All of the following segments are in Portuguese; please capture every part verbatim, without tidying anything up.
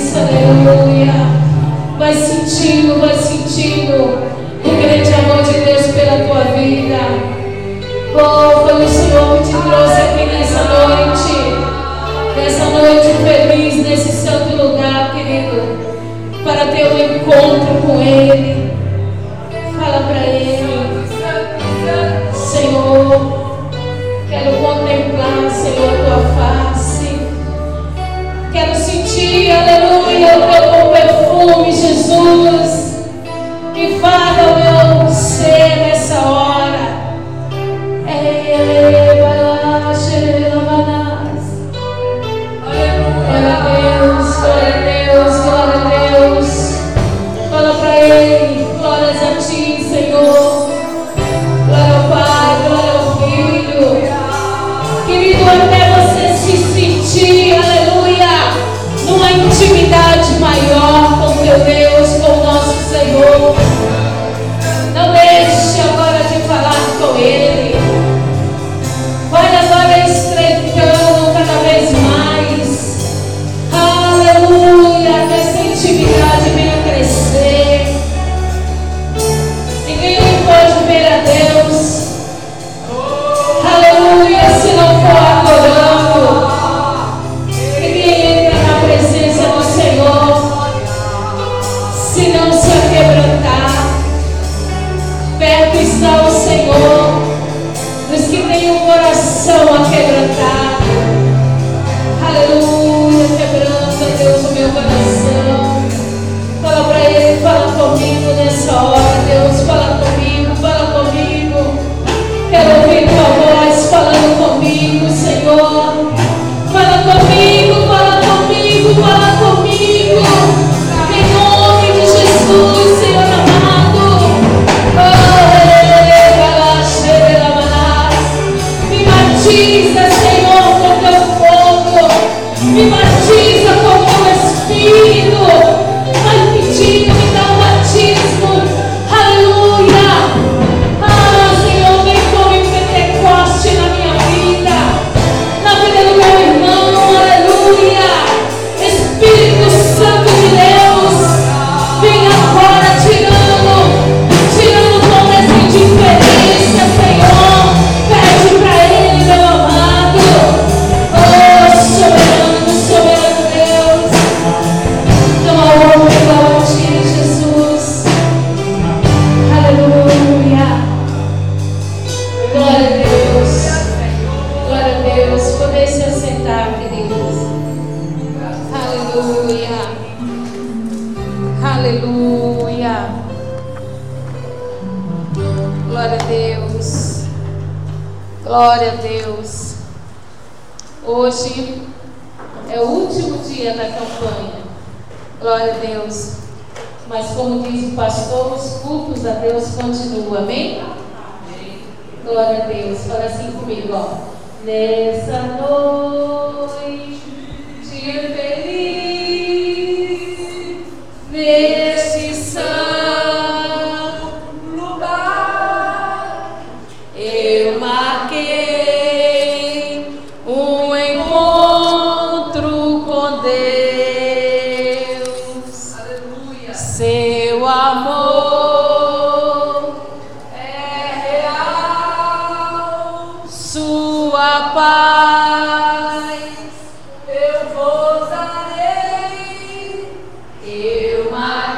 isso, aleluia. Vai sentindo, vai sentindo o grande amor de Deus pela tua vida. Oh, foi o Senhor que te trouxe aqui nessa noite, nessa noite feliz, nesse santo lugar, querido, para ter um encontro com Ele. Fala para Ele: Senhor, quero contemplar, Senhor, a tua face. Quero sentir, aleluia, o teu bom perfume, Jesus. Invada o meu ser nessa hora. Glória a Deus, glória a Deus, glória a Deus. Fala para Ele: glórias a Ti, Senhor. Glória ao Pai, glória ao Filho. Querido, até você se sentir, aleluia, numa intimidade maior com teu Deus, com o nosso Senhor. Não deixe agora de falar com Ele. Vai agora estreitando cada vez mais. Aleluia, que essa intimidade venha crescer. Ninguém pode ver a Deus, aleluia, se não for adorando. Ninguém entra na presença do Senhor se não se aquebrantar. Perto está o Senhor dos que têm o coração aquebrantado. Aleluia, quebranta, Deus, o meu coração. Fala para Ele: fala comigo nessa hora, Deus, fala comigo, fala comigo. Quero ouvir tua voz falando comigo, Senhor. Fala comigo, fala comigo, fala comigo. Em nome de Jesus, Senhor amado. Me batiza, Senhor, com teu fogo. Me batiza com teu Espírito. Vai pedindo, me dá um batismo. Aleluia. Ah, Senhor, vem como em Pentecoste na minha vida, na vida do meu irmão. Aleluia. Espírito Santo de Deus, vem agora tirando, tirando toda essa indiferença, Senhor. Pede para Ele, meu amado. Oh, soberano, soberano Deus. Então a honra e glória a Ti, Jesus. Aleluia. Glória a Deus. Glória a Deus. Poder se assentar, queridos. Aleluia. Aleluia. Glória a Deus. Glória a Deus. Hoje é o último dia da campanha. Glória a Deus. Mas como diz o pastor, os cultos a Deus continuam. Amém? Glória a Deus. Fala assim comigo, ó. Nessa noite feliz, neste santo lugar, eu marquei um encontro com Deus. Aleluia. Seu amor é real, sua paz eu gozarei. Eu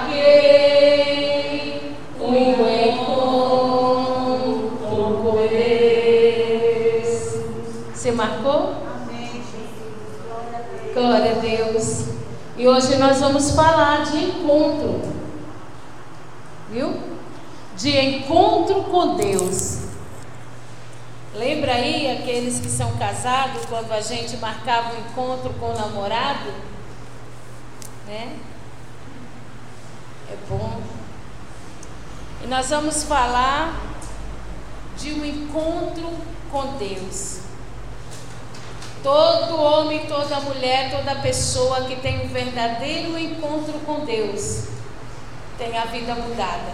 marquei um encontro com Deus. Você marcou? Amém. Glória a Deus. E hoje nós vamos falar de encontro, viu? De encontro com Deus. Lembra aí aqueles que são casados, quando a gente marcava um encontro com o namorado? Né? É bom. E nós vamos falar de um encontro com Deus. Todo homem, toda mulher, toda pessoa que tem um verdadeiro encontro com Deus tem a vida mudada.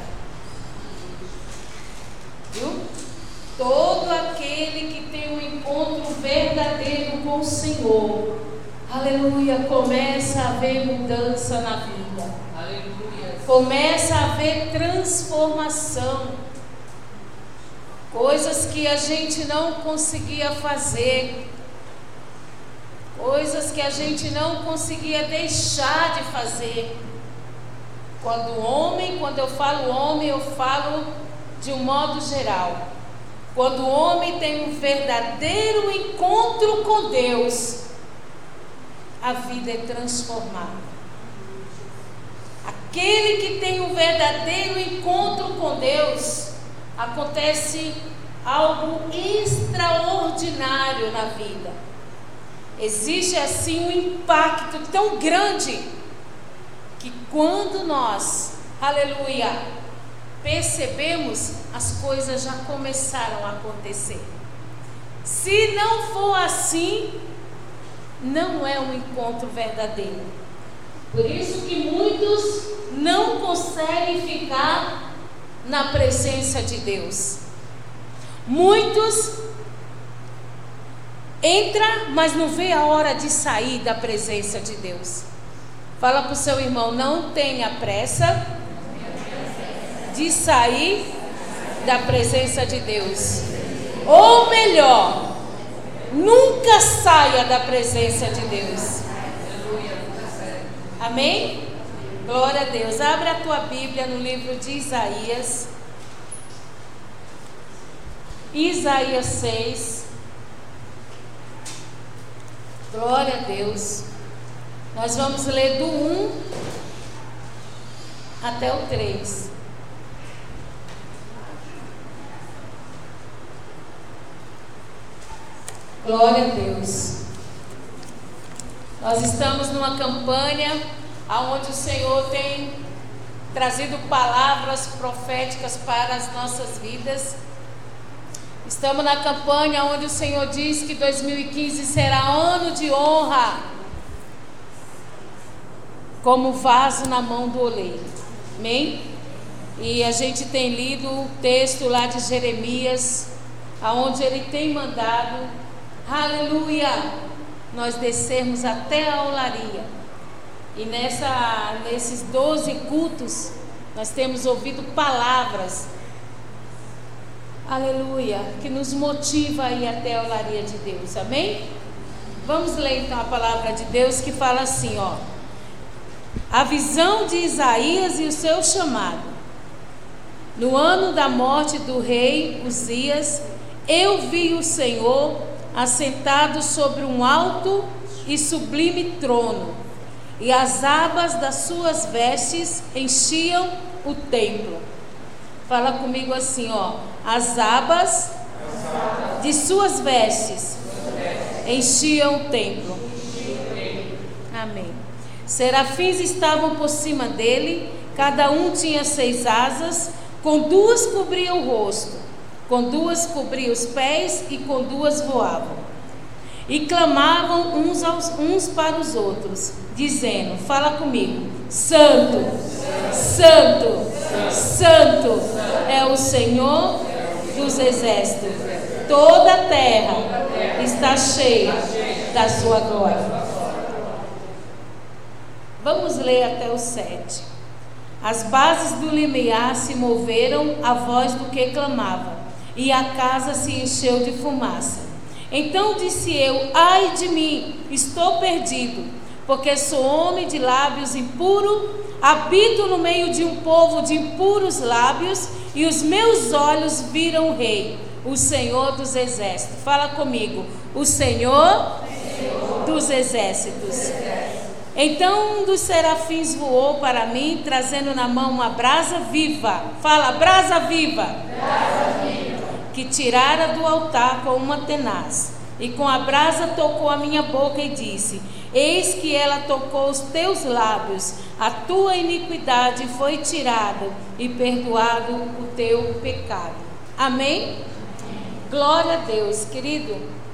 Viu? Todo aquele que tem um encontro verdadeiro com o Senhor aleluia, começa a haver mudança na vida. Aleluia. Começa a haver transformação. Coisas que a gente não conseguia fazer. Coisas que a gente não conseguia deixar de fazer. Quando o homem, quando eu falo homem, eu falo de um modo geral. Quando o homem tem um verdadeiro encontro com Deus, a vida é transformada. Aquele que tem um verdadeiro encontro com Deus, acontece algo extraordinário na vida. Existe assim um impacto tão grande que quando nós, aleluia, percebemos, as coisas já começaram a acontecer. Se não for assim, não é um encontro verdadeiro. Por isso que muitos não conseguem ficar na presença de Deus. Muitos entram, mas não vê a hora de sair da presença de Deus. Fala para o seu irmão, não tenha pressa de sair da presença de Deus. Ou melhor, nunca saia da presença de Deus. Amém? Glória a Deus. Abre a tua Bíblia no livro de Isaías. Isaías seis. Glória a Deus. Nós vamos ler do um até o três. Glória a Deus. Nós estamos numa campanha onde o Senhor tem trazido palavras proféticas para as nossas vidas. Estamos na campanha onde o Senhor diz que dois mil e quinze será ano de honra, como vaso na mão do oleiro. Amém? E a gente tem lido o texto lá de Jeremias, aonde ele tem mandado, aleluia, nós descermos até a olaria. E nessa, nesses doze cultos, nós temos ouvido palavras, aleluia, que nos motiva a ir até a olaria de Deus. Amém? Vamos ler então a palavra de Deus que fala assim, ó. A visão de Isaías e o seu chamado. No ano da morte do rei Uzias, eu vi o Senhor assentado sobre um alto e sublime trono, e as abas das suas vestes enchiam o templo. Fala comigo assim, ó. As abas de suas vestes enchiam o templo. Amém. Serafins estavam por cima dele, cada um tinha seis asas, com duas cobria o rosto, com duas cobria os pés e com duas voavam. E clamavam uns, aos, uns para os outros, dizendo, fala comigo, Santo, Santo, Santo é o Senhor dos exércitos, toda a terra está cheia da sua glória. Vamos ler até o sete. As bases do limiar se moveram à voz do que clamava, e a casa se encheu de fumaça. Então disse eu, ai de mim, estou perdido, porque sou homem de lábios impuros, habito no meio de um povo de impuros lábios, e os meus olhos viram o Rei, o Senhor dos exércitos. Fala comigo, o Senhor, Senhor dos exércitos. Então um dos serafins voou para mim, trazendo na mão uma brasa viva. Fala, brasa viva. Brasa viva. Que tirara do altar com uma tenaz. E com a brasa tocou a minha boca e disse, eis que ela tocou os teus lábios, a tua iniquidade foi tirada e perdoado o teu pecado. Amém? Glória a Deus, querido.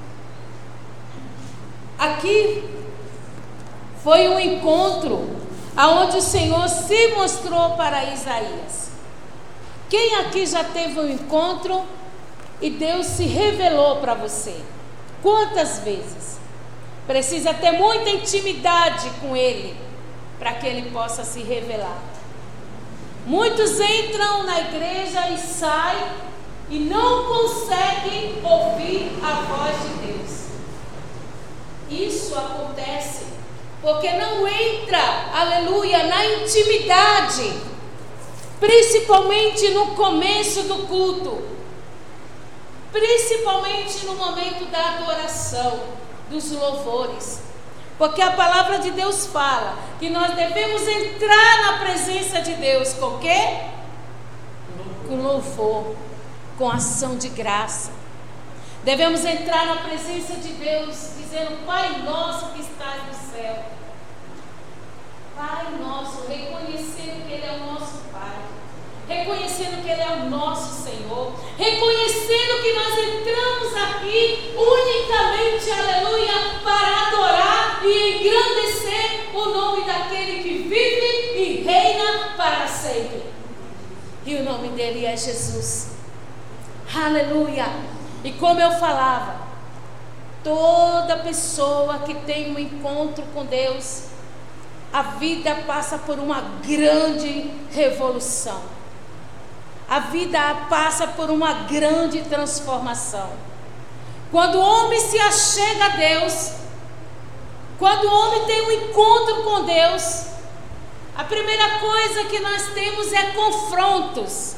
Aqui foi um encontro aonde o Senhor se mostrou para Isaías. Quem aqui já teve um encontro e Deus se revelou para você? Quantas vezes? Precisa ter muita intimidade com Ele para que Ele possa se revelar. Muitos entram na igreja e saem e não conseguem ouvir a voz de Deus. Isso acontece porque não entra, aleluia, na intimidade, principalmente no começo do culto, principalmente no momento da adoração, dos louvores. Porque a palavra de Deus fala que nós devemos entrar na presença de Deus com o quê? Com louvor, com ação de graça. Devemos entrar na presença de Deus dizendo: Pai nosso que estás no céu. Pai nosso, reconhecendo que Ele é o nosso Pai, reconhecendo que Ele é o nosso Senhor, reconhecendo que nós entramos aqui unicamente, aleluia, para adorar e engrandecer o nome daquele que vive e reina para sempre. E o nome dele é Jesus. Aleluia. E como eu falava, toda pessoa que tem um encontro com Deus, a vida passa por uma grande revolução. A vida passa por uma grande transformação. Quando o homem se achega a Deus, quando o homem tem um encontro com Deus, a primeira coisa que nós temos é confrontos.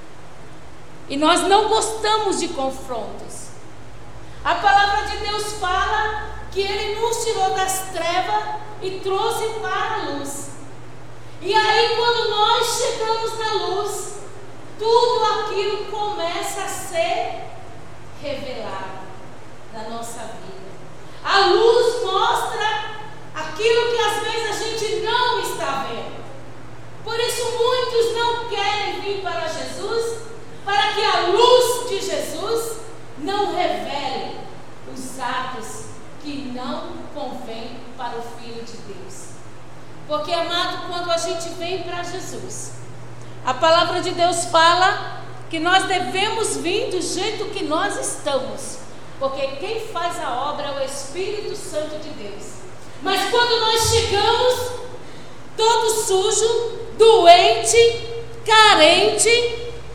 E nós não gostamos de confrontos. A palavra de Deus fala que Ele nos tirou das trevas e trouxe para a luz. E aí, quando nós chegamos na luz, tudo aquilo começa a ser revelado na nossa vida. A luz mostra aquilo que às vezes a gente não está vendo. Por isso muitos não querem vir para Jesus, para que a luz de Jesus não revele os atos que não convém para o Filho de Deus. Porque, amado, quando a gente vem para Jesus, a palavra de Deus fala que nós devemos vir do jeito que nós estamos, porque quem faz a obra é o Espírito Santo de Deus. Mas quando nós chegamos todo sujo, doente, carente,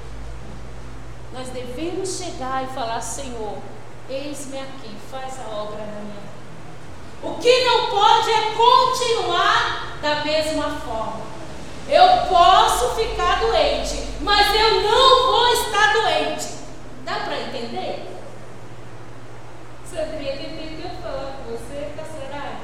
nós devemos chegar e falar: Senhor, eis-me aqui, faz a obra na minha vida. O que não pode é continuar da mesma forma. Eu posso ficar doente, mas eu não vou estar doente. Dá para entender? Sandrinha, tentei tanto falar com você, pastorada.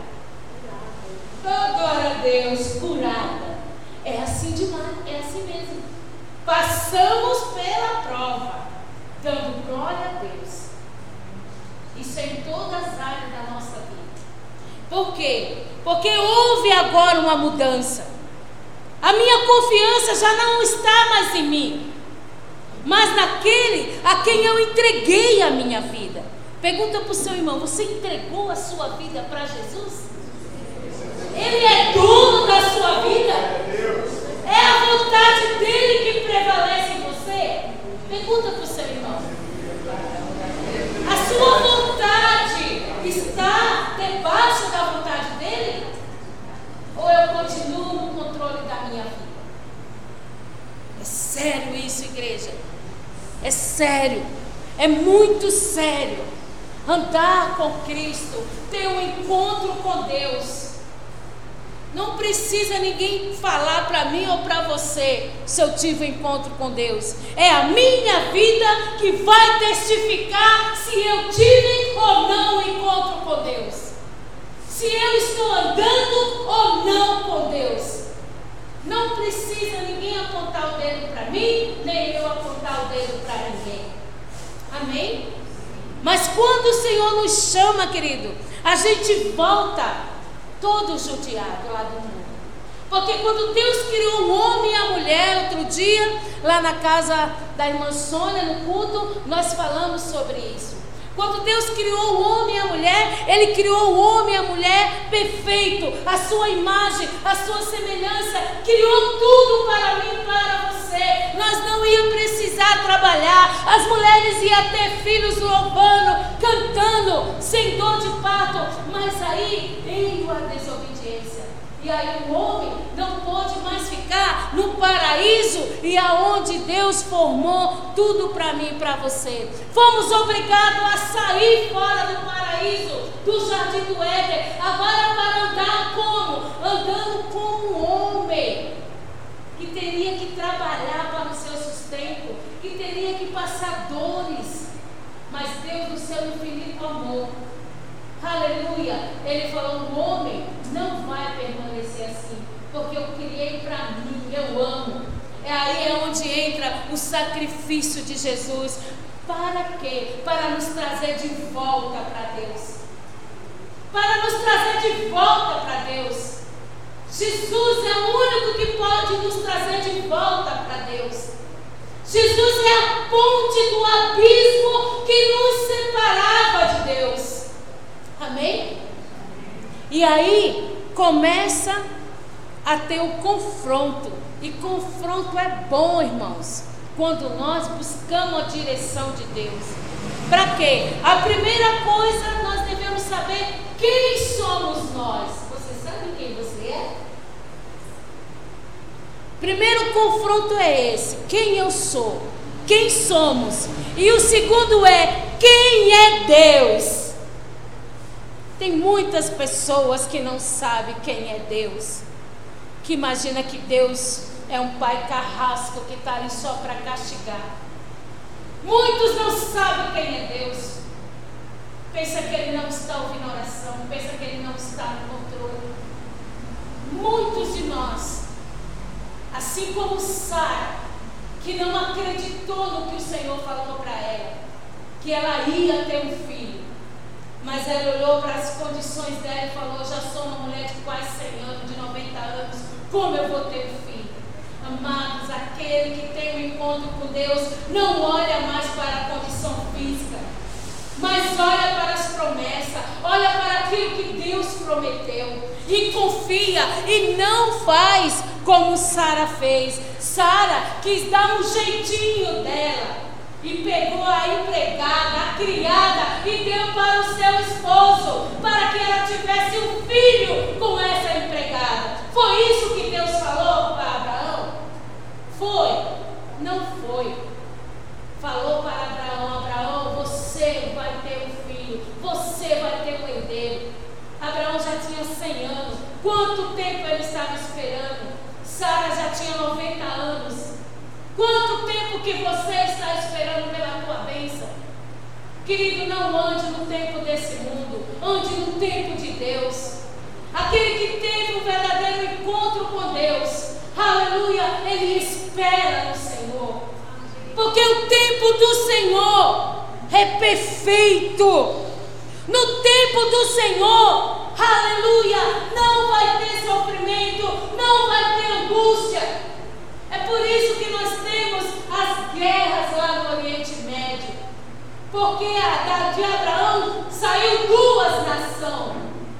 Oh, glória a Deus, curada. É assim demais, é assim mesmo. Passamos pela prova, dando glória a Deus. Isso é em todas as áreas da nossa vida. Por quê? Porque houve agora uma mudança. A minha confiança já não está mais em mim, mas naquele a quem eu entreguei a minha vida. Pergunta para o seu irmão: você entregou a sua vida para Jesus? Ele é dono da sua vida? É a vontade dele que prevalece em você? Pergunta para o seu irmão. A sua vontade está debaixo da vontade dele? Ou eu continuo no controle da minha vida? É sério isso, igreja. É sério. É muito sério. Andar com Cristo, ter um encontro com Deus. Não precisa ninguém falar para mim ou para você se eu tive um encontro com Deus. É a minha vida que vai testificar se eu tive ou não um encontro com Deus. Se eu estou andando ou não com Deus. Não precisa ninguém apontar o dedo para mim, nem eu apontar o dedo para ninguém. Amém? Mas quando o Senhor nos chama, querido, a gente volta todo judiado lá do mundo. Porque quando Deus criou o homem e a mulher, outro dia, lá na casa da irmã Sônia, no culto, nós falamos sobre isso. Quando Deus criou o homem e a mulher, Ele criou o homem e a mulher perfeito, a sua imagem, a sua semelhança, criou tudo para mim e para você. Nós não íamos precisar trabalhar, as mulheres iam ter filhos louvando, cantando, cantando, sem dor de parto. Mas aí veio a desobediência. E aí o homem não pôde mais ficar no paraíso e aonde Deus formou tudo para mim e para você. Fomos obrigados a sair fora do paraíso, do jardim do Éden. Agora para andar como? Andando como um homem que teria que trabalhar para o seu sustento, que teria que passar dores. Mas Deus, no seu infinito amor, aleluia, Ele falou: o homem não vai permanecer assim, porque eu criei para mim, eu amo. É aí é onde entra o sacrifício de Jesus. Para quê? Para nos trazer de volta para Deus. Para nos trazer de volta para Deus. Jesus é o único que pode nos trazer de volta para Deus. Jesus é a ponte do abismo que nos separava de Deus. Amém? E aí começa a ter o confronto. E confronto é bom, irmãos, quando nós buscamos a direção de Deus. Para quê? A primeira coisa, nós devemos saber quem somos nós. Você sabe quem você é? Primeiro confronto é esse: quem eu sou, quem somos. E o segundo é: quem é Deus. Tem muitas pessoas que não sabem quem é Deus, que imagina que Deus é um pai carrasco que está ali só para castigar. Muitos não sabem quem é Deus. Pensa que Ele não está ouvindo oração, pensa que Ele não está no controle. Muitos de nós, assim como Sara, que não acreditou no que o Senhor falou para ela, que ela ia ter um filho, mas ela olhou para as condições dela e falou: já sou uma mulher de quase cem anos, de noventa anos, como eu vou ter um filho? Amados, aquele que tem um encontro com Deus não olha mais para a condição física, mas olha para as promessas, olha para aquilo que Deus prometeu e confia, e não faz como Sara fez. Sara quis dar um jeitinho dela e pegou a empregada, a criada, e deu para o seu esposo, para que ela tivesse um filho com essa empregada. Foi isso que Deus falou para Abraão? Foi? Não foi. Falou para Abraão: Abraão, você vai ter um filho, você vai ter um herdeiro. Abraão já tinha cem anos. Quanto tempo ele estava esperando? Sara já tinha noventa anos. Quanto tempo que você está esperando pela tua bênção? Querido, não ande no tempo desse mundo, ande no tempo de Deus. Aquele que teve um verdadeiro encontro com Deus, aleluia, ele espera no Senhor, porque o tempo do Senhor é perfeito. No tempo do Senhor, aleluia, não vai ter sofrimento, não vai ter angústia. É por isso que nós temos as guerras lá no Oriente Médio, porque a, da, de Abraão saiu duas nações.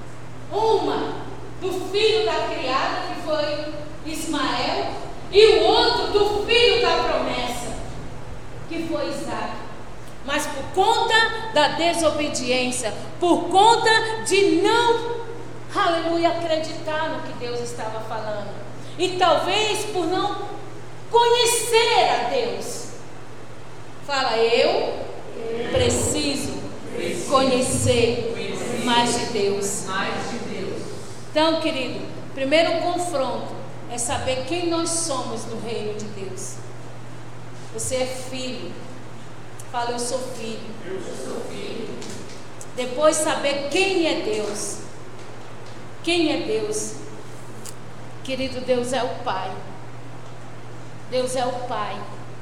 Uma do filho da criada, que foi Ismael, e o outro do filho da promessa, que foi Isaac. Mas por conta da desobediência, por conta de não, aleluia, acreditar no que Deus estava falando, e talvez por não conhecer a Deus. Fala: eu preciso conhecer mais de Deus. Então, querido, primeiro confronto é saber quem nós somos no reino de Deus. Você é filho. Fala: eu sou filho. Eu sou filho. Depois saber quem é Deus. Quem é Deus? Querido, Deus é o Pai. Deus é o Pai,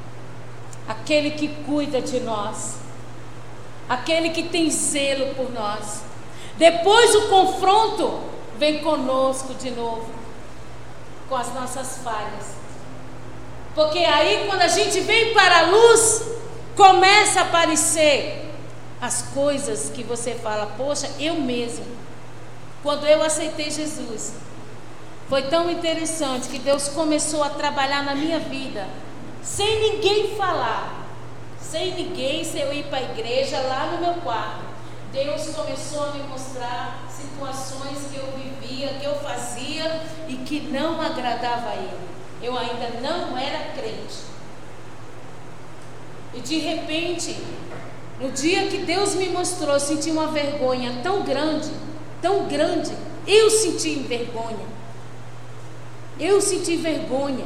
aquele que cuida de nós, aquele que tem zelo por nós. Depois do confronto, vem conosco de novo, com as nossas falhas. Porque aí, quando a gente vem para a luz, começa a aparecer as coisas que você fala: poxa, eu mesmo, quando eu aceitei Jesus, foi tão interessante que Deus começou a trabalhar na minha vida, sem ninguém falar, sem ninguém, sem eu ir para a igreja, lá no meu quarto. Deus começou a me mostrar situações que eu vivia, que eu fazia e que não agradava a Ele. Eu ainda não era crente. E de repente, no dia que Deus me mostrou, eu senti uma vergonha tão grande, tão grande. Eu senti vergonha. Eu senti vergonha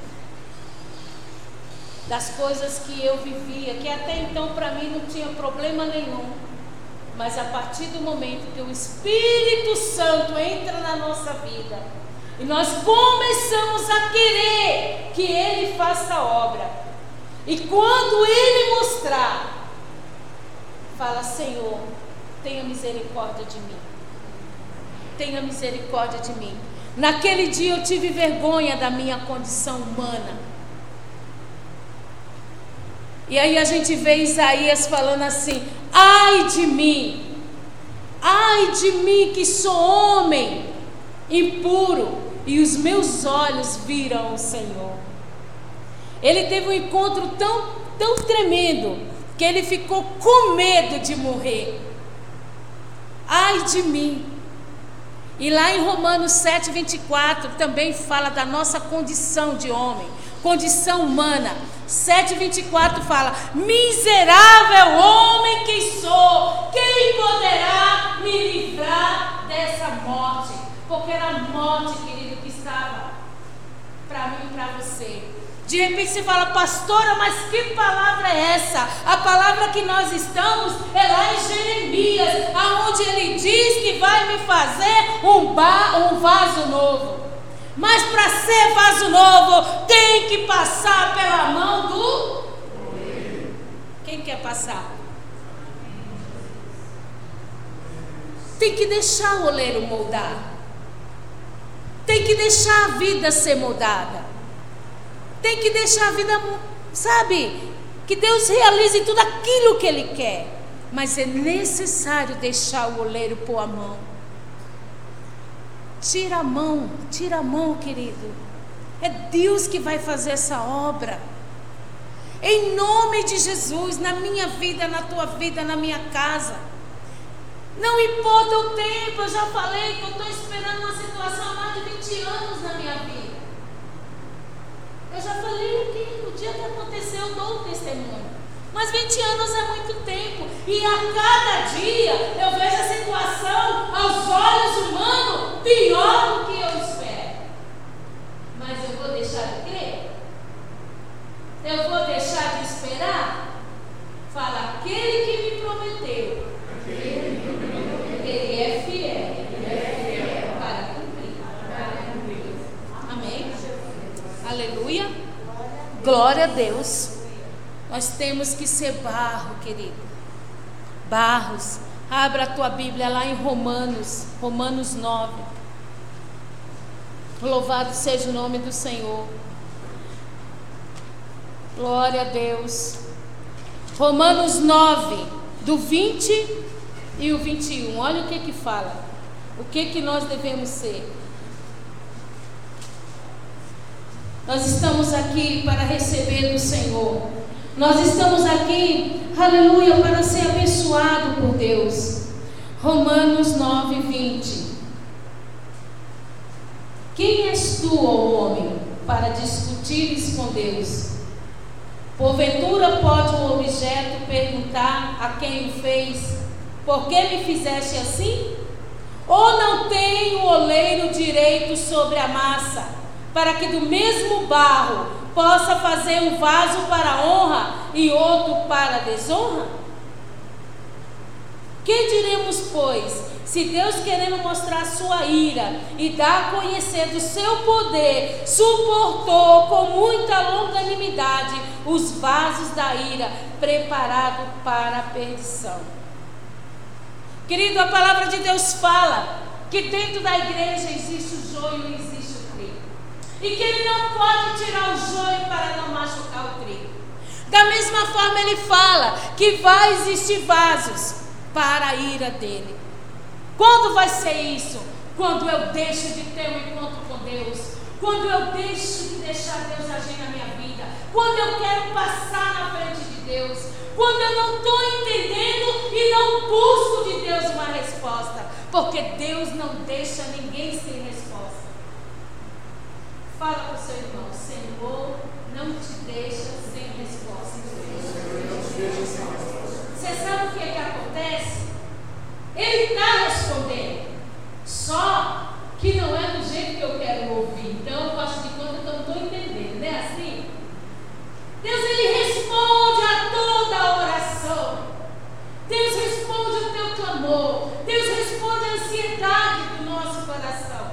das coisas que eu vivia, que até então para mim não tinha problema nenhum. Mas a partir do momento que o Espírito Santo entra na nossa vida e nós começamos a querer que Ele faça a obra, e quando Ele mostrar, fala: Senhor, tenha misericórdia de mim, tenha misericórdia de mim. Naquele dia eu tive vergonha da minha condição humana. E aí a gente vê Isaías falando assim: ai de mim, ai de mim que sou homem impuro, e os meus olhos viram o Senhor. Ele teve um encontro tão, tão tremendo, que ele ficou com medo de morrer. Ai de mim. E lá em Romanos sete, vinte e quatro também fala da nossa condição de homem, condição humana. sete, vinte e quatro fala: miserável homem que sou, quem poderá me livrar dessa morte? Porque era a morte, querido, que estava para mim e para você. De repente você fala: pastora, mas que palavra é essa? A palavra que nós estamos é lá em Jeremias, aonde ele diz que vai me fazer um, ba- um vaso novo. Mas para ser vaso novo, tem que passar pela mão do... Quem quer passar? Tem que deixar o oleiro moldar. Tem que deixar a vida ser moldada. Tem que deixar a vida, sabe? Que Deus realize tudo aquilo que Ele quer. Mas é necessário deixar o oleiro pôr a mão. Tira a mão, tira a mão, querido. É Deus que vai fazer essa obra. Em nome de Jesus, na minha vida, na tua vida, na minha casa. Não importa o tempo, eu já falei que eu estou esperando uma situação há mais de vinte anos na minha vida. Eu já falei aqui, no dia que aconteceu, eu dou o testemunho. Mas vinte anos é muito tempo. E a cada dia eu vejo a situação aos olhos humanos pior do que eu espero. Mas eu vou deixar de crer? Eu vou deixar de esperar? Fala: aquele que me prometeu, ele é fiel, ele é fiel para cumprir. Para cumprir. Amém? Aleluia. Glória a Deus. Nós temos que ser barro, querido. Barros. Abra a tua Bíblia lá em Romanos, Romanos nove. Louvado seja o nome do Senhor. Glória a Deus. Romanos nove, do vinte e o vinte e um. Olha o que que fala. O que que nós devemos ser. Nós estamos aqui para receber do Senhor. Nós estamos aqui, aleluia, para ser abençoado por Deus. Romanos nove, vinte. Quem és tu, ó homem, para discutires com Deus? Porventura pode o objeto perguntar a quem o fez: por que me fizeste assim? Ou não tem o oleiro direito sobre a massa, para que do mesmo barro possa fazer um vaso para honra e outro para desonra? Que diremos, pois, se Deus, querendo mostrar sua ira e dar a conhecer do seu poder, suportou com muita longanimidade os vasos da ira preparados para a perdição? Querido, a palavra de Deus fala que dentro da igreja existe o joio e existe o trigo, e que Ele não pode tirar o joio para não machucar o trigo. Da mesma forma Ele fala que vai existir vasos para a ira dele. Quando vai ser isso? Quando eu deixo de ter um encontro com Deus, quando eu deixo de deixar Deus agir na minha vida, quando eu quero passar na frente de Deus, quando eu não estou entendendo e não busco de Deus uma resposta, porque Deus não deixa ninguém sem resposta. Fala para o seu irmão: Senhor, não te deixa sem resposta. Você sabe o que é que acontece? Ele está respondendo, só que não é do jeito que eu quero ouvir. Então eu faço de conta que eu não estou entendendo, não é assim? Deus, Ele responde a toda oração. Deus responde o teu clamor. Deus responde a ansiedade do nosso coração.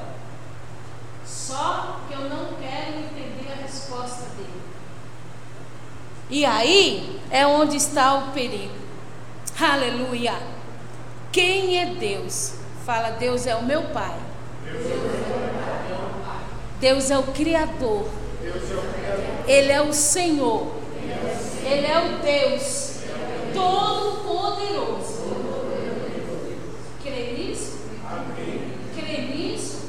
Só que eu não quero entender a resposta dele. E aí é onde está o perigo. Aleluia. Quem é Deus? Fala: Deus é o meu Pai. Deus é o Criador. Ele é o Senhor. Ele é o Deus Todo-Poderoso. Crê nisso? Crê nisso?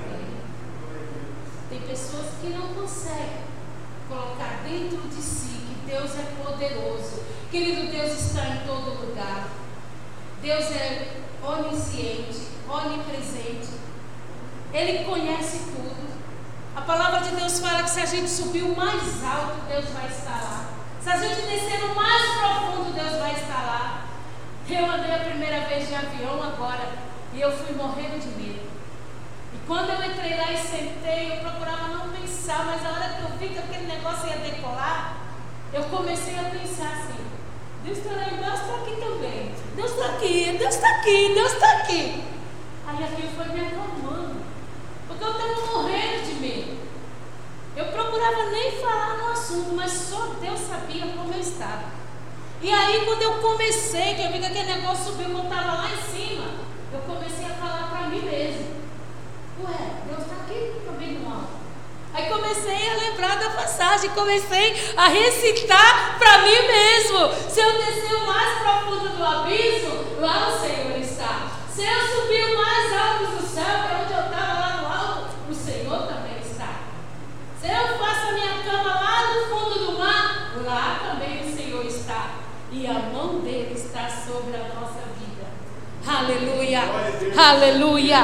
Tem pessoas que não conseguem colocar dentro de si que Deus é poderoso. Querido, Deus está em todo lugar. Deus é onisciente, onipresente. Ele conhece tudo. A palavra de Deus fala que se a gente subir o mais alto, Deus vai estar lá. Se a gente descer no mais profundo, Deus vai estar lá. Eu andei a primeira vez de avião agora e eu fui morrendo de medo. E quando eu entrei lá e sentei, eu procurava não pensar, mas a hora que eu vi que aquele negócio ia decolar, eu comecei a pensar assim: Deus está lá embaixo, está aqui também. Deus está aqui, Deus está aqui, Deus está aqui. Aí aquilo foi me acalmando, porque eu estava morrendo de medo. Eu procurava nem falar no assunto, mas só Deus sabia como eu estava. E aí quando eu comecei, que eu vi que aquele negócio subiu, eu estava lá em cima, eu comecei a falar para mim mesmo: ué, Deus está aqui também no alto. Aí comecei a lembrar da passagem, comecei a recitar para mim mesmo: se eu descer o mais profundo do abismo, lá o Senhor está. Se eu subir o mais alto do céu, que é onde eu estava lá no alto, o Senhor também está. Se eu faço a minha cama lá no fundo do mar, lá também o Senhor está. E a mão dele está sobre a nossa vida. Aleluia, aleluia.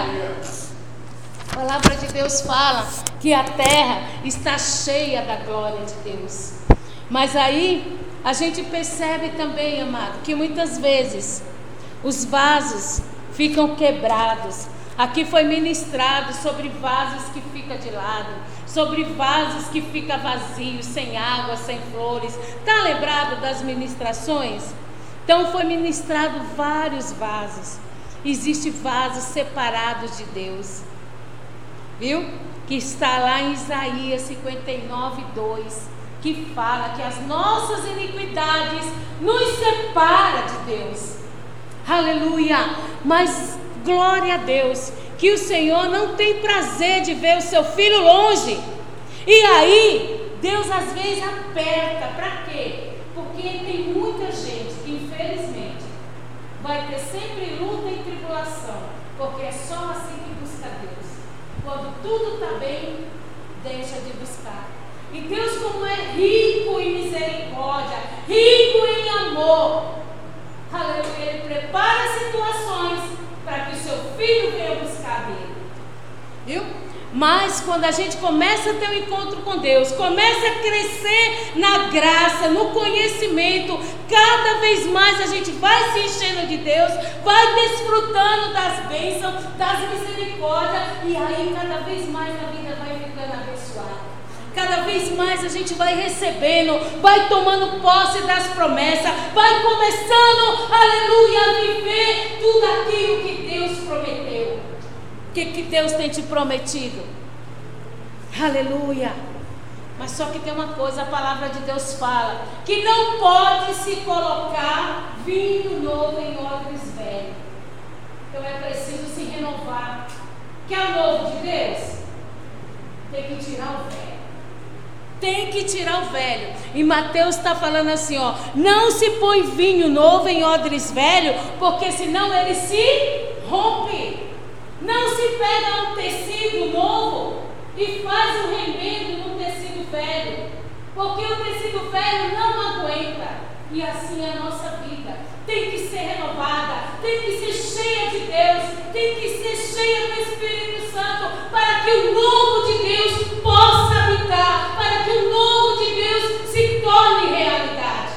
A palavra de Deus fala que a terra está cheia da glória de Deus. Mas aí a gente percebe também, amado, que muitas vezes os vasos ficam quebrados. Aqui foi ministrado sobre vasos que ficam de lado, sobre vasos que ficam vazios, sem água, sem flores. Está lembrado das ministrações? Então foi ministrado vários vasos. Existem vasos separados de Deus, viu? Que está lá em Isaías cinquenta e nove, dois, que fala que as nossas iniquidades nos separam de Deus. Aleluia! Mas glória a Deus, que o Senhor não tem prazer de ver o seu filho longe. E aí, Deus às vezes aperta. Para quê? Porque tem muita gente que infelizmente vai ter sempre luta e tribulação, porque é só assim que busca Deus. Quando tudo está bem, deixa de buscar. E Deus, como é rico em misericórdia, rico em amor, aleluia, Ele prepara situações para que o seu filho venha buscar dele. Viu? Mas quando a gente começa a ter um encontro com Deus, começa a crescer na graça, no conhecimento, cada vez mais a gente vai se enchendo de Deus, vai desfrutando das bênçãos, das misericórdias, e aí cada vez mais a vida vai ficando abençoada. Cada vez mais a gente vai recebendo, vai tomando posse das promessas, vai começando, aleluia, a viver tudo aquilo que Deus prometeu. O que, que Deus tem te prometido? Aleluia. Mas só que tem uma coisa, a palavra de Deus fala, que não pode se colocar vinho novo em odres velhos. Então é preciso se renovar. Quer o novo de Deus? Tem que tirar o velho. Tem que tirar o velho. E Mateus está falando assim, ó: não se põe vinho novo em odres velhos, porque senão ele se rompe. Não se pega um tecido novo e faz um remendo no tecido velho, porque o tecido velho não aguenta. E assim é a nossa vida. Tem que ser renovada, tem que ser cheia de Deus, tem que ser cheia do Espírito Santo, para que o novo de Deus possa habitar, para que o novo de Deus se torne realidade.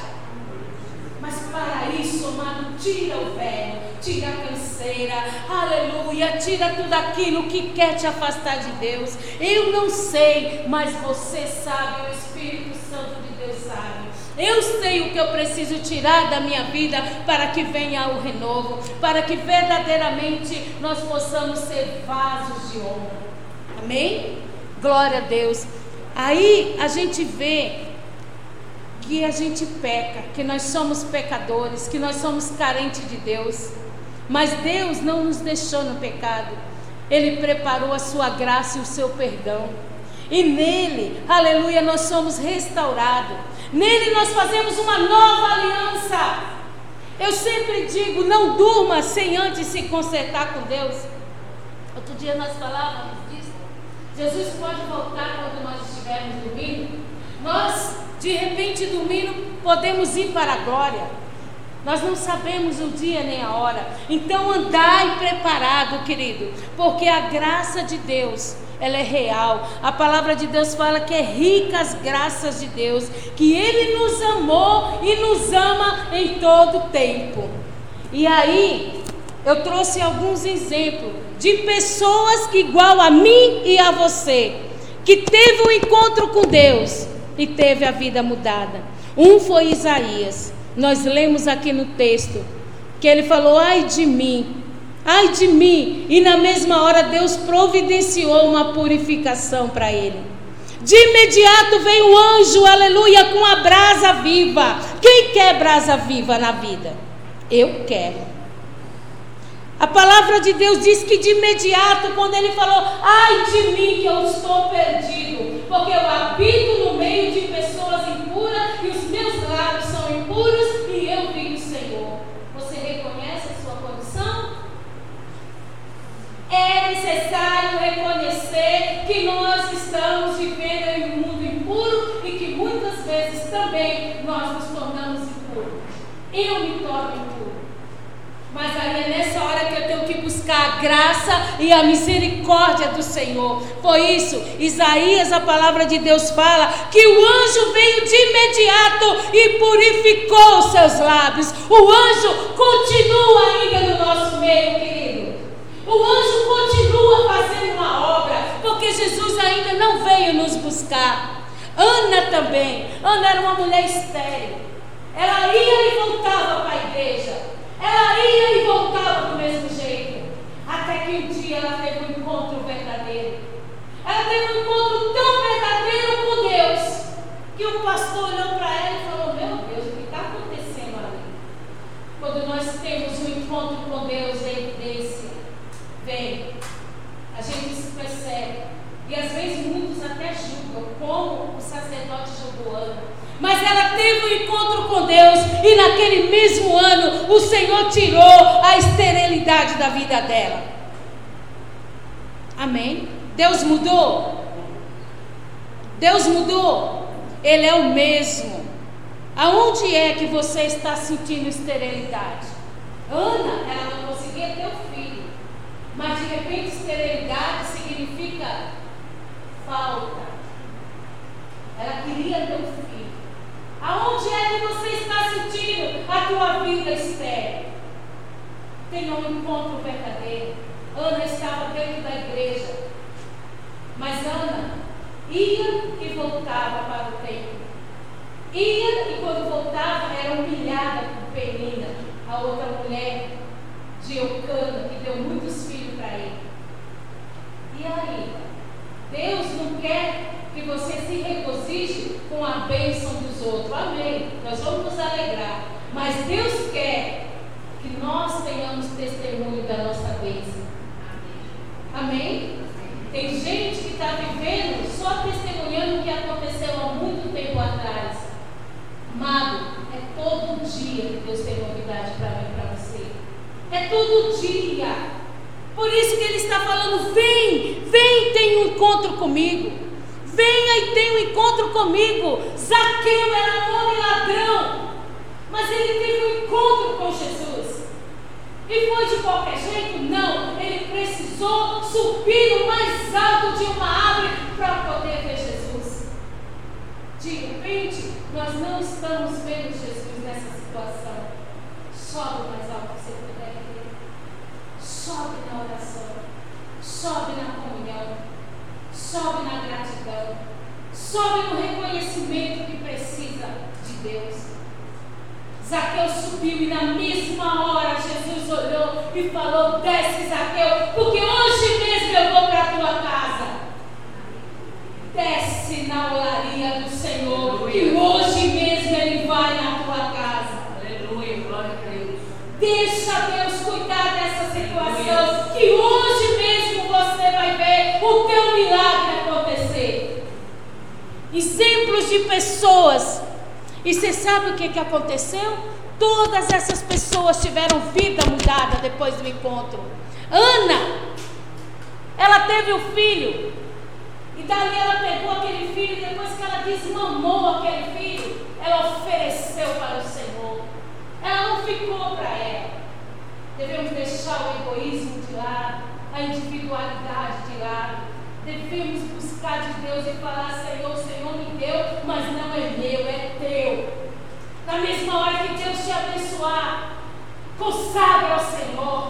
Mas para isso, amado, tira o velho, tira a canseira, aleluia, tira tudo aquilo que quer te afastar de Deus. Eu não sei, mas você sabe, o Espírito Santo de Deus sabe. Eu sei o que eu preciso tirar da minha vida para que venha o renovo, para que verdadeiramente nós possamos ser vasos de honra. Amém? Glória a Deus. Aí a gente vê que a gente peca, que nós somos pecadores, que nós somos carentes de Deus. Mas Deus não nos deixou no pecado. Ele preparou a sua graça e o seu perdão. E nele, aleluia, nós somos restaurados. Nele nós fazemos uma nova aliança. Eu sempre digo, não durma sem antes se consertar com Deus. Outro dia nós falávamos disso. Jesus pode voltar quando nós estivermos dormindo. Nós, de repente, dormindo, podemos ir para a glória. Nós não sabemos o dia nem a hora. Então andai preparado, querido, porque a graça de Deus, ela é real. A palavra de Deus fala que é rica as graças de Deus, que Ele nos amou e nos ama em todo tempo. E aí, eu trouxe alguns exemplos de pessoas que igual a mim e a você, que teve um encontro com Deus e teve a vida mudada. Um foi Isaías. Nós lemos aqui no texto que ele falou: ai de mim, ai de mim. E na mesma hora Deus providenciou uma purificação para ele. De imediato veio o anjo, aleluia, com a brasa viva. Quem quer brasa viva na vida? Eu quero. A palavra de Deus diz que de imediato, quando ele falou: ai de mim que eu estou perdido, porque eu habito no meio de pessoas impuras e os meus lábios são impuros e eu vi o Senhor. Você reconhece a sua condição? É necessário reconhecer que nós estamos vivendo em um mundo impuro e que muitas vezes também nós nos tornamos impuros. Eu me torno impuro. Mas aí é nessa hora que eu tenho que buscar a graça e a misericórdia do Senhor. Por isso, Isaías, a palavra de Deus fala que o anjo veio de imediato e purificou os seus lábios. O anjo continua ainda no nosso meio, querido. O anjo continua fazendo uma obra, porque Jesus ainda não veio nos buscar. Ana também. Ana era uma mulher estéril. Ela ia e voltava para a igreja. Ela ia e voltava do mesmo jeito. Até que um dia ela teve um encontro verdadeiro. Ela teve um encontro tão verdadeiro com Deus, que o pastor olhou para ela e falou: meu Deus, o que está acontecendo ali? Quando nós temos um encontro com Deus, a evidência vem. A gente se percebe. E às vezes muitos até julgam, como o sacerdote julgou Ana. Mas ela teve um encontro com Deus e naquele mesmo ano o Senhor tirou a esterilidade da vida dela. Amém? Deus mudou? Deus mudou? Ele é o mesmo. Aonde é que você está sentindo esterilidade? Ana, ela não conseguia ter um filho, mas de repente esterilidade significa falta. Ela queria ter um filho. Aonde é que você está sentindo a tua vida estéril? Tenha um encontro verdadeiro. Ana estava dentro da igreja, mas Ana ia e voltava para o templo. Ia e quando voltava era humilhada por Penina, a outra mulher de Eucana, que deu muitos filhos para ele. E aí? Deus não quer que você se regozije com a bênção dos outros. Amém. Nós vamos nos alegrar. Mas Deus quer que nós tenhamos testemunho da nossa bênção. Amém? Amém? Tem gente que está vivendo só testemunhando o que aconteceu há muito tempo atrás. Amado, é todo dia que Deus tem novidade para mim e para você. É todo dia. Por isso que Ele está falando: vem, vem, tem um encontro comigo. Venha e tenha um encontro comigo. Zaqueu era um homem ladrão, Mas ele teve um encontro com Jesus. E foi de qualquer jeito? Não. Ele precisou subir no mais alto de uma árvore para poder ver Jesus. De repente, nós não estamos vendo Jesus nessa situação. Sobe o mais alto que você puder ver. Sobe na oração. Sobe na comunhão. Sobe na gratidão. Sobe no reconhecimento que precisa de Deus. Zaqueu subiu e na mesma hora Jesus olhou e falou: desce, Zaqueu, porque hoje mesmo eu vou para a tua casa. Desce na olaria do Senhor, e hoje mesmo ele vai na tua casa. Aleluia, glória a Deus. Deixa Deus cuidar dessa situação, que hoje mesmo você vai ver o teu milagre acontecer. Exemplos de pessoas. E você sabe o que, que aconteceu? Todas essas pessoas tiveram vida mudada depois do encontro. Ana, ela teve o filho. E dali ela pegou aquele filho. E depois que ela desmamou aquele filho, ela ofereceu para o Senhor. Ela não ficou para ela. Devemos deixar o egoísmo de lado, a individualidade de lado. Devemos buscar de Deus e falar: Senhor, o Senhor me deu, mas não é meu, é teu. Na mesma hora que Deus te abençoar, consagra ao Senhor.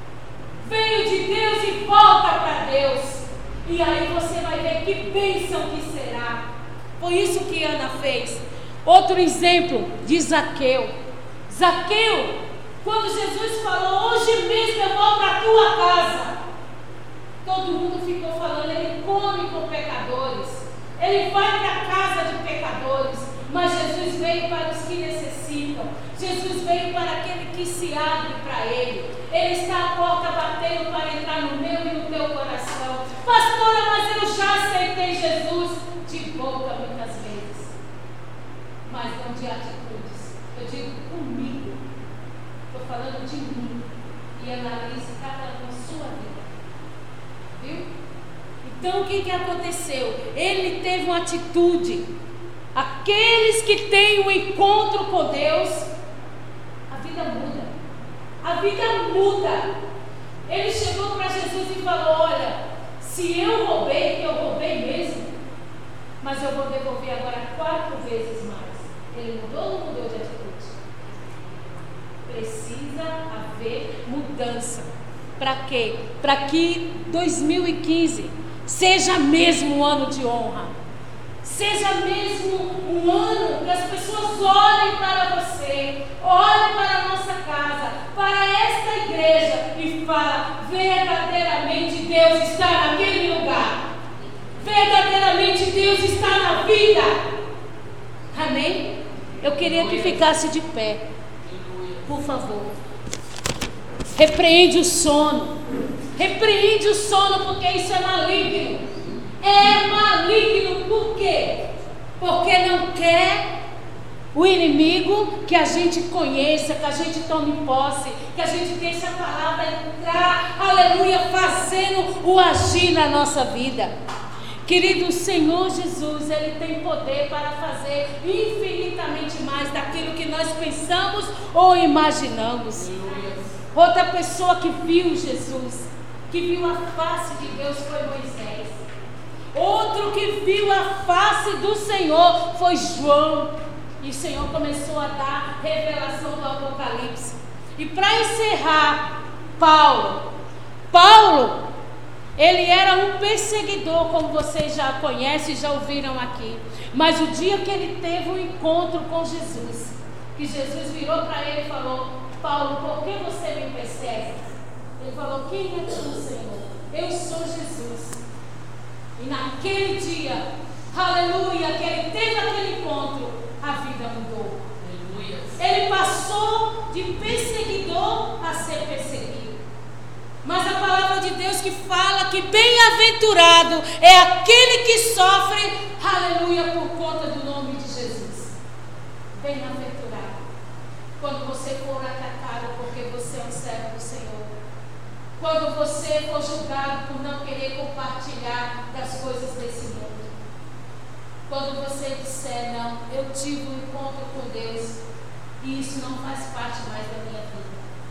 Veio de Deus e volta para Deus. E aí você vai ver que bênção que será. Foi isso que Ana fez. Outro exemplo de Zaqueu. Zaqueu, quando Jesus falou: hoje mesmo eu vou para a tua casa, todo mundo ficou falando: ele come com pecadores, ele vai para a casa de pecadores. Mas Jesus veio para os que necessitam. Jesus veio para aquele que se abre para ele. Ele está à porta batendo para entrar no meu e no teu coração. Pastora, mas eu já aceitei Jesus. De boca muitas vezes, mas não de atitudes. Eu digo comigo. Estou falando de mim. E analise cada um a sua vida. Viu? Então o que, que aconteceu? Ele teve uma atitude. Aqueles que têm um encontro com Deus, a vida muda. A vida muda. Ele chegou para Jesus e falou: olha, se eu roubei, que eu roubei mesmo, mas eu vou devolver agora quatro vezes mais. Ele mudou ou não mudou de atitude? Precisa haver mudança. Para quê? Para que dois mil e quinze seja mesmo um ano de honra. Seja mesmo um ano que as pessoas olhem para você, olhem para a nossa casa, para esta igreja e falem: verdadeiramente Deus está naquele lugar. Verdadeiramente Deus está na vida. Amém? Eu queria que ficasse de pé. Por favor. Repreende o sono. Repreende o sono, porque isso é maligno. É maligno por quê? Porque não quer o inimigo que a gente conheça, que a gente tome posse, que a gente deixe a palavra entrar, aleluia, fazendo o agir na nossa vida. Querido, o Senhor Jesus, Ele tem poder para fazer infinitamente mais daquilo que nós pensamos ou imaginamos. Outra pessoa que viu Jesus, que viu a face de Deus, foi Moisés. Outro que viu a face do Senhor foi João. E o Senhor começou a dar revelação do Apocalipse. E para encerrar, Paulo. Paulo, ele era um perseguidor, como vocês já conhecem e já ouviram aqui. Mas o dia que ele teve um encontro com Jesus, que Jesus virou para ele e falou: Paulo, por que você me persegue? Ele falou: quem é tu, Senhor? Eu sou Jesus. E naquele dia, aleluia, que ele teve aquele encontro, a vida mudou. Aleluia. Ele passou de perseguidor a ser perseguido. Mas a palavra de Deus que fala que bem-aventurado é aquele que sofre, aleluia, por conta do nome de Jesus. Bem-aventurado. Quando você for atacado porque você é um servo do Senhor. Quando você for julgado por não querer compartilhar das coisas desse mundo. Quando você disser: não, eu tive um encontro com Deus E isso não faz parte mais da minha vida.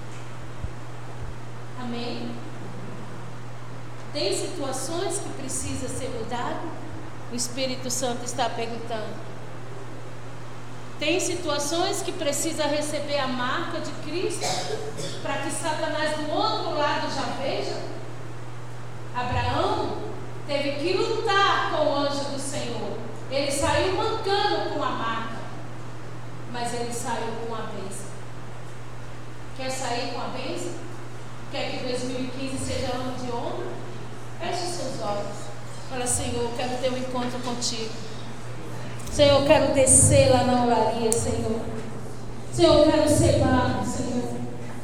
Amém? Tem situações que precisa ser mudado? O Espírito Santo está perguntando. Tem situações que precisa receber a marca de Cristo para que Satanás do outro lado já veja? Abraão teve que lutar com o anjo do Senhor. Ele saiu mancando com a marca, mas ele saiu com a bênção. Quer sair com a bênção? Quer que dois mil e quinze seja ano de honra? Feche os seus olhos. Fala: Senhor, eu quero ter um encontro contigo. Senhor, eu quero descer lá na oraria, Senhor. Senhor, eu quero ser barro, Senhor.